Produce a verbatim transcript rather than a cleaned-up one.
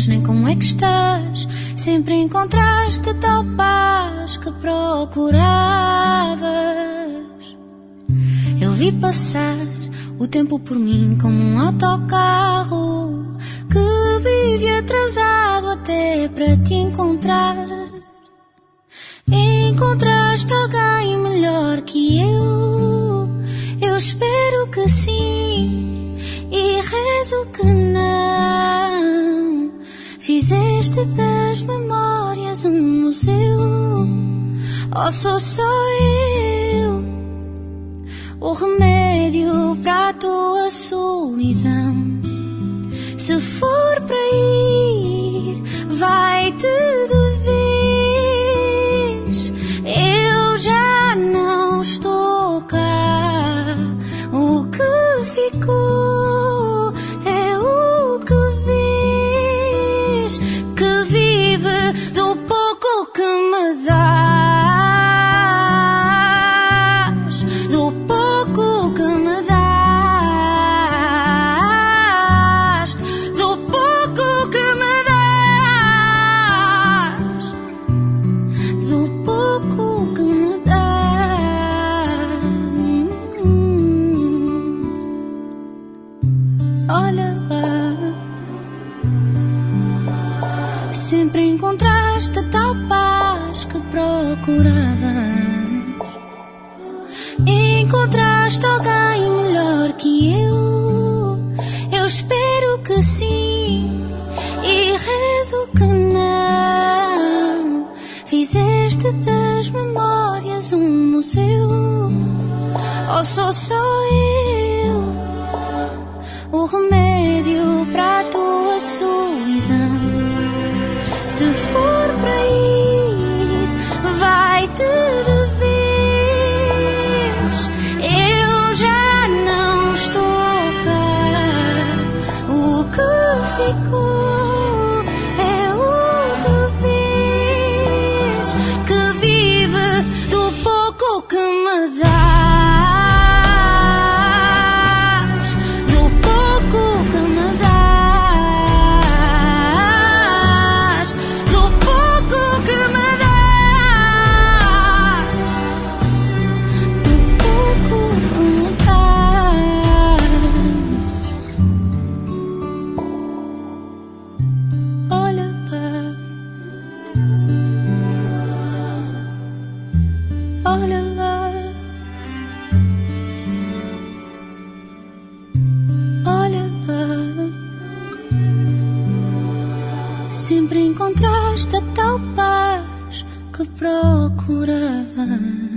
nem como é que estás. Sempre encontraste a tal paz que procuravas. Eu vi passar o tempo por mim como um autocarro que vive atrasado até para te encontrar. Encontraste alguém melhor que eu? Eu espero que sim e rezo que não. Fizeste das memórias um museu, ou sou só eu o remédio para a tua solidão? Se for para ir, vai-te de vez. Eu já não estou cá. O que ficou é o que vês, que vive do pouco que me dás, do pouco que me dás, do pouco que me dás, do pouco que me dás. Olha lá, sempre encontraste a tal paz que procuravas. Encontraste alguém melhor que eu? Eu espero que sim e rezo que não. Fizeste das memórias um museu, ou sou só eu o remédio para a tua solidão? Se for para ir, vai-te de vez. Eu já não estou cá. O que ficou é o que vês, que vive do pouco que me dás, do pouco que me dás, do pouco que me dás, do pouco que me dás. Olha lá, olha lá, olha lá. Sempre encontraste a tal paz que procuravas.